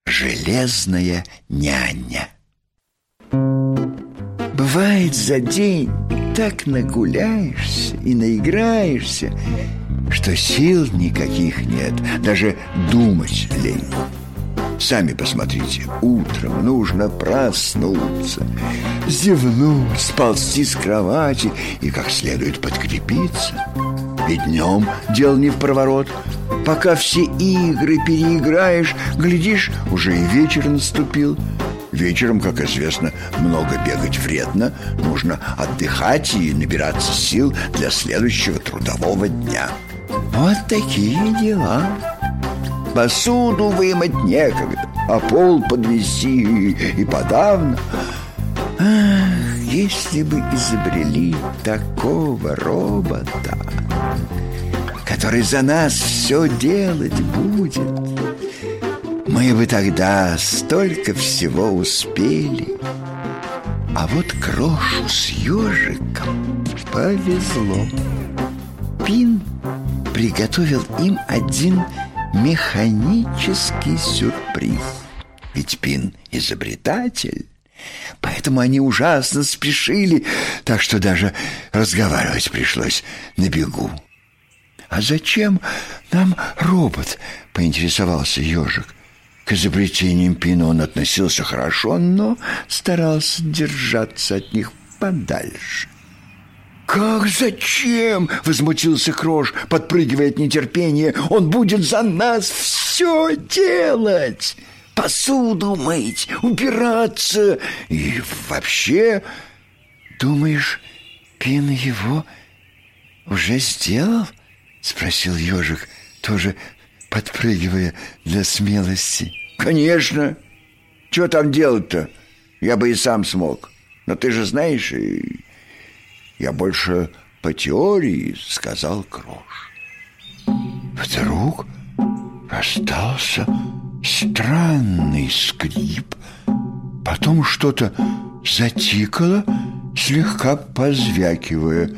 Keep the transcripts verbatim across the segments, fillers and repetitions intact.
железная няня. Бывает, за день так нагуляешься и наиграешься, что сил никаких нет, даже думать лень. Сами посмотрите, утром нужно проснуться, зевнуть, сползти с кровати и как следует подкрепиться. И днем дел не впроворот. Пока все игры переиграешь, глядишь, уже и вечер наступил. Вечером, как известно, много бегать вредно. Нужно отдыхать и набираться сил для следующего трудового дня. Вот такие дела. Посуду вымыть некогда, а пол подвести и подавно. Ах, если бы изобрели такого робота, который за нас все делать будет, мы бы тогда столько всего успели. А вот Крошу с ежиком повезло. Пин приготовил им один механический сюрприз. Ведь Пин изобретатель, поэтому они ужасно спешили, так что даже разговаривать пришлось на бегу. «А зачем нам робот?» — поинтересовался ежик. К изобретениям Пина он относился хорошо, но старался держаться от них подальше. «Как зачем?» — возмутился Крош, подпрыгивая от нетерпения. «Он будет за нас все делать! Посуду мыть, убираться и вообще...» «Думаешь, Пин его уже сделал?» — спросил ежик, тоже подпрыгивая для смелости. «Конечно! Чего там делать-то? Я бы и сам смог. Но ты же знаешь, и... я больше по теории», — сказал Крош. Вдруг раздался странный скрип. Потом что-то затикало, слегка позвякивая.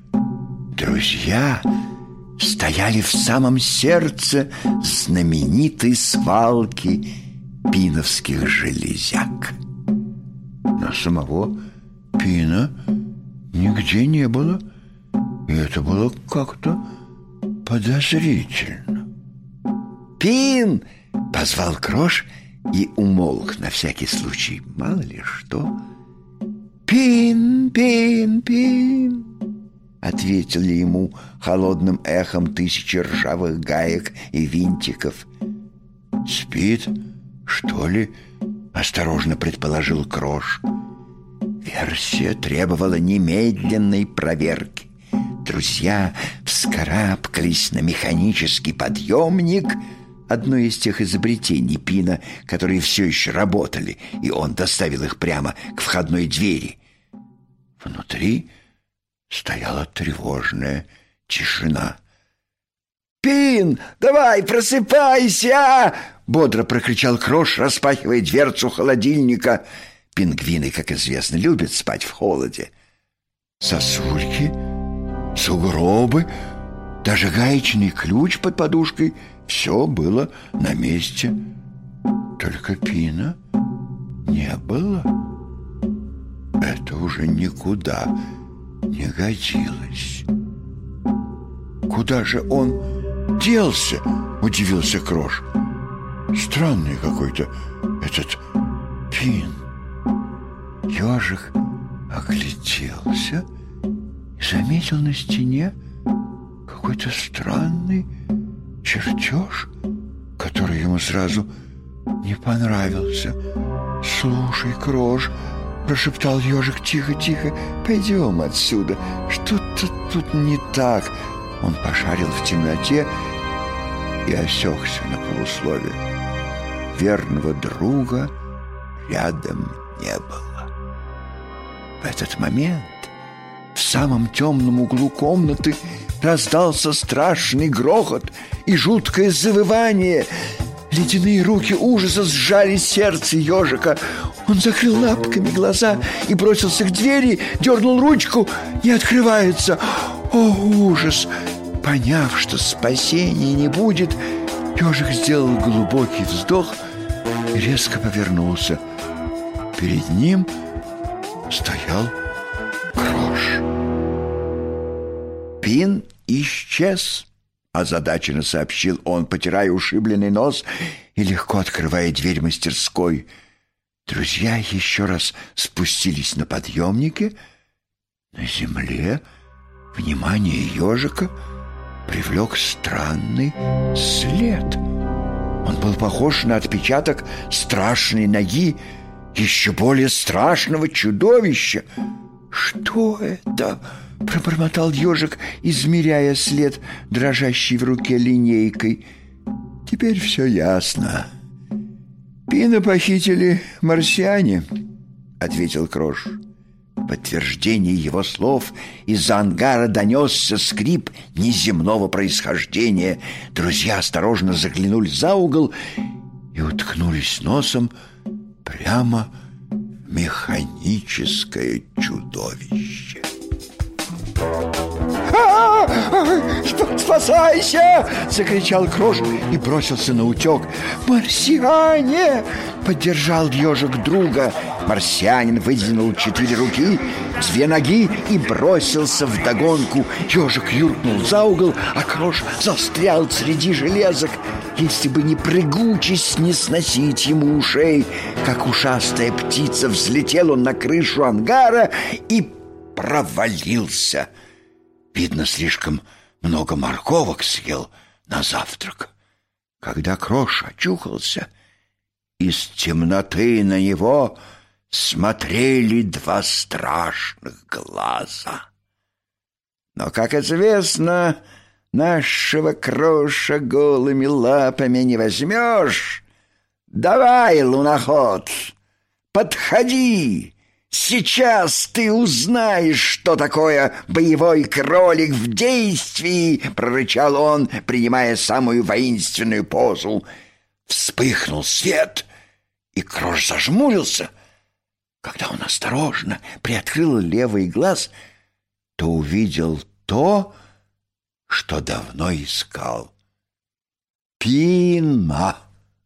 Друзья стояли в самом сердце знаменитой свалки пиновских железяк. Но самого Пина нигде не было, и это было как-то подозрительно. «Пин!» — позвал Крош и умолк на всякий случай, мало ли что. «Пин, Пин, Пин!» — ответили ему холодным эхом тысячи ржавых гаек и винтиков. «Спит, что ли?» — осторожно предположил Крош. Версия требовала немедленной проверки. Друзья вскарабкались на механический подъемник, одно из тех изобретений Пина, которые все еще работали, и он доставил их прямо к входной двери. Внутри стояла тревожная тишина. «Пин, давай, просыпайся!» — бодро прокричал Крош, распахивая дверцу холодильника. Пингвины, как известно, любят спать в холоде. Сосульки, сугробы, даже гаечный ключ под подушкой — все было на месте. Только Пина не было. Это уже никуда не годилось. «Куда же он делся?» — удивился Крош. «Странный какой-то этот Пин». Ежик огляделся и заметил на стене какой-то странный чертеж, который ему сразу не понравился. «Слушай, Крош», — прошептал ежик тихо-тихо, — «пойдем отсюда, что-то тут не так». Он пошарил в темноте и осекся на полуслове. Верного друга рядом не было. В этот момент в самом темном углу комнаты раздался страшный грохот и жуткое завывание. Ледяные руки ужаса сжали сердце ежика. Он закрыл лапками глаза и бросился к двери, дернул ручку, не открывается. О, ужас! Поняв, что спасения не будет, ежик сделал глубокий вздох и резко повернулся. Перед ним стоял Крош. Пин исчез, озадаченно сообщил он, потирая ушибленный нос и легко открывая дверь мастерской. Друзья еще раз спустились на подъемнике. На земле внимание ежика привлек странный след. Он был похож на отпечаток страшной ноги еще более страшного чудовища. «Что это?» — пробормотал ежик, измеряя след, дрожащий в руке линейкой. «Теперь все ясно. Пина похитили марсиане», — ответил Крош. В подтверждение его слов из-за ангара донесся скрип неземного происхождения. Друзья осторожно заглянули за угол и уткнулись носом прямо в механическое чудовище. «Спасайся!» — закричал Крош и бросился на утек. «Марсиане!» — поддержал ежик друга. Марсианин вытянул четыре руки, две ноги и бросился вдогонку. Ежик юркнул за угол, а Крош застрял среди железок. Если бы не прыгучесть, не сносить ему ушей. Как ушастая птица взлетел он на крышу ангара и провалился. Видно, слишком много морковок съел на завтрак. Когда Крош очухался, из темноты на него смотрели два страшных глаза. Но, как известно, нашего Кроша голыми лапами не возьмешь. Давай, луноход, подходи. Сейчас ты узнаешь, что такое боевой кролик в действии, прорычал он, принимая самую воинственную позу. Вспыхнул свет, и Крош зажмурился. Когда он осторожно приоткрыл левый глаз, то увидел то, что давно искал. Пина.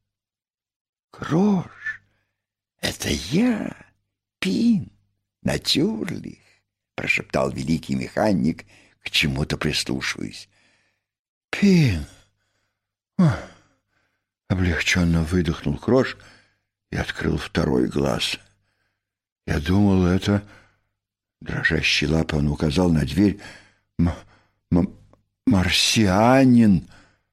Крош, это я, Пин, натюрлих, прошептал великий механик, к чему-то прислушиваясь. Пин. Ох. Облегченно выдохнул Крош и открыл второй глаз. Я думал, это... Дрожащей лапой он указал на дверь. М- м- марсианин.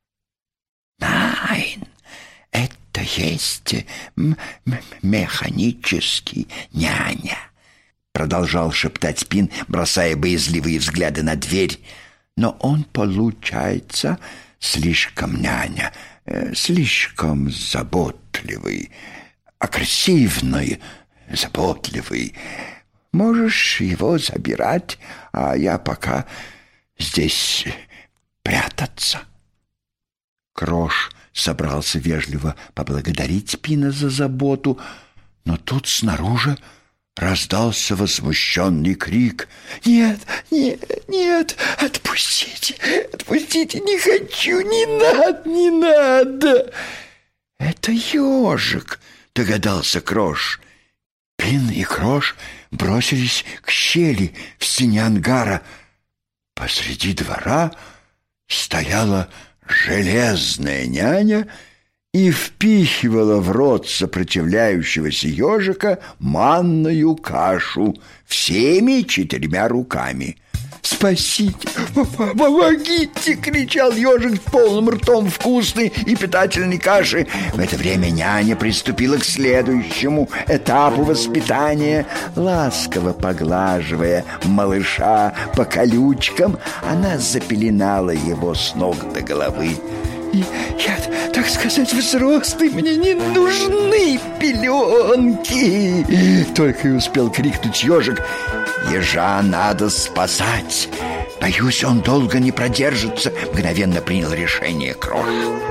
Найн, это есть м- м- механический няня, продолжал шептать Пин, бросая боязливые взгляды на дверь. Но он, получается, слишком няня, э, слишком заботливый, агрессивный, заботливый. Можешь его забирать, а я пока здесь прятаться. Крош собрался вежливо поблагодарить Пина за заботу, но тут снаружи раздался возмущенный крик. «Нет, нет, нет, отпустите, отпустите, не хочу, не надо, не надо!» «Это ежик», — догадался Крош. Пин и Крош бросились к щели в стене ангара. Посреди двора стояла железная няня и впихивала в рот сопротивляющегося ежика манную кашу всеми четырьмя руками. «Спасите! Помогите!» — кричал ежик с полным ртом вкусной и питательной каши. В это время няня приступила к следующему этапу воспитания. Ласково поглаживая малыша по колючкам, она запеленала его с ног до головы. «Я, так сказать, взрослый, мне не нужны пеленки!» Только и успел крикнуть ежик. «Ежа надо спасать! Боюсь, он долго не продержится!» Мгновенно принял решение Крош.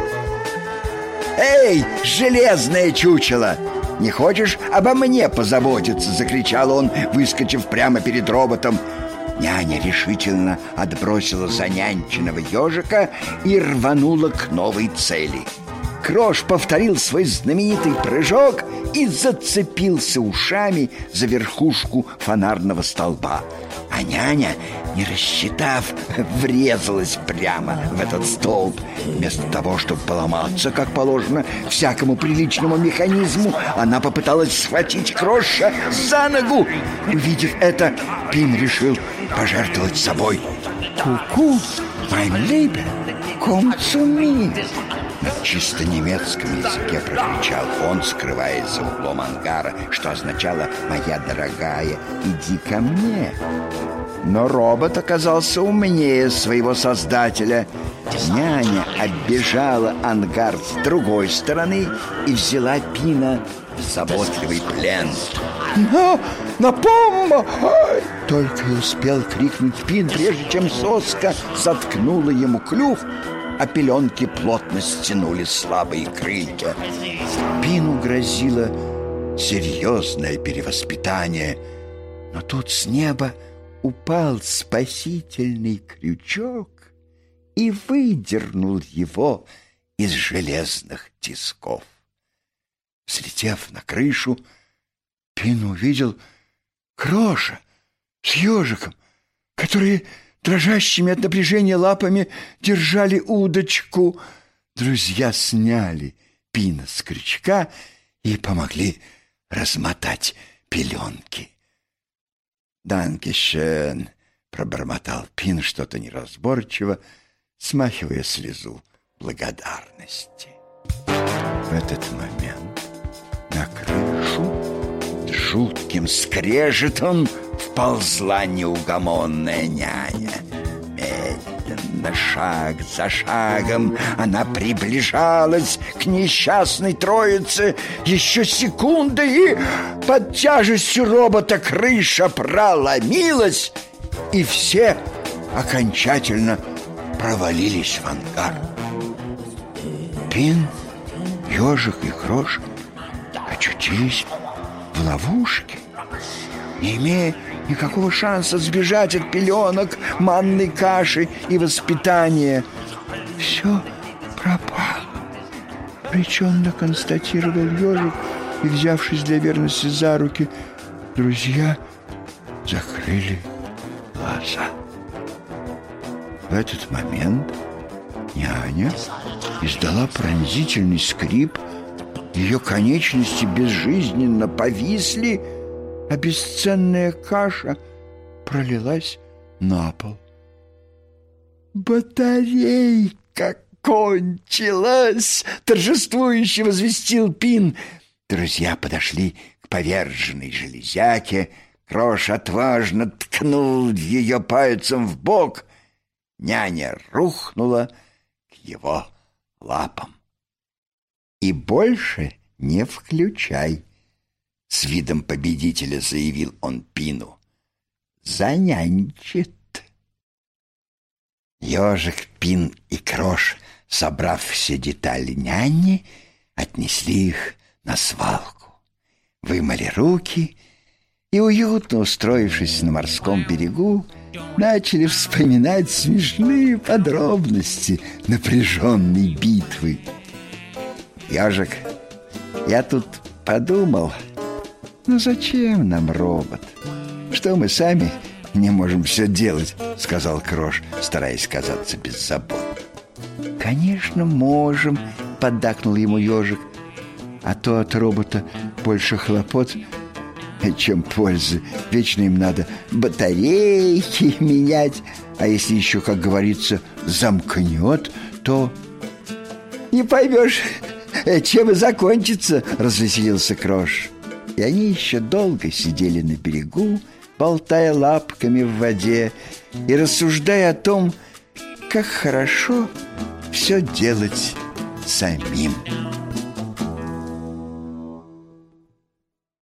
«Эй, железное чучело! Не хочешь обо мне позаботиться?» — закричал он, выскочив прямо перед роботом. Няня решительно отбросила занянченного ежика и рванула к новой цели. Крош повторил свой знаменитый прыжок и зацепился ушами за верхушку фонарного столба. А няня, не рассчитав, врезалась прямо в этот столб. Вместо того, чтобы поломаться, как положено всякому приличному механизму, она попыталась схватить Кроша за ногу. Увидев это, Пин решил пожертвовать собой. «Ку-ку, mein Lieber, komm zu mir!» На чисто немецком языке прокричал он, скрываясь за углом ангара, что означало «моя дорогая, иди ко мне». Но робот оказался умнее своего создателя. Няня оббежала ангар с другой стороны и взяла Пина в заботливый плен. «На, на помощь!» Только и успел крикнуть Пин, прежде чем соска заткнула ему клюв, а пеленки плотно стянули слабые крылья. Пину грозило серьезное перевоспитание, но тут с неба упал спасительный крючок и выдернул его из железных тисков. Взлетев на крышу, Пин увидел Кроша с ежиком, которые дрожащими от напряжения лапами держали удочку. Друзья сняли Пина с крючка и помогли размотать пеленки. «Данкешön», — пробормотал Пин что-то неразборчиво, смахивая слезу благодарности. В этот момент на крышу с жутким скрежетом вползла неугомонная няня. Медленно, шаг за шагом, она приближалась к несчастной троице. Еще секунды, и под тяжестью робота крыша проломилась, и все окончательно провалились в ангар. Пин, ежик и Крош очутились в ловушке, не имея никакого шанса сбежать от пеленок, манной каши и воспитания. Все пропало, обреченно констатировал ежик, и, взявшись для верности за руки, друзья закрыли глаза. В этот момент няня издала пронзительный скрип, ее конечности безжизненно повисли, а бесценная каша пролилась на пол. «Батарейка кончилась!» — торжествующе возвестил Пин. Друзья подошли к поверженной железяке. Крош отважно ткнул ее пальцем в бок. Няня рухнула к его лапам. «И больше не включай», — с видом победителя заявил он Пину. «Занянчит». Ежик, Пин и Крош, собрав все детали няни, отнесли их на свалку, вымыли руки и, уютно устроившись на морском берегу, начали вспоминать смешные подробности напряженной битвы. «Ежик, я тут подумал, ну зачем нам робот? Что мы сами не можем все делать?» — сказал Крош, стараясь казаться беззаботным. «Конечно, можем», — поддакнул ему ежик. «А то от робота больше хлопот, чем пользы. Вечно им надо батарейки менять, а если еще, как говорится, замкнет, то не поймешь, чем и закончится», — развеселился Крош. И они еще долго сидели на берегу, болтая лапками в воде и рассуждая о том, как хорошо все делать самим.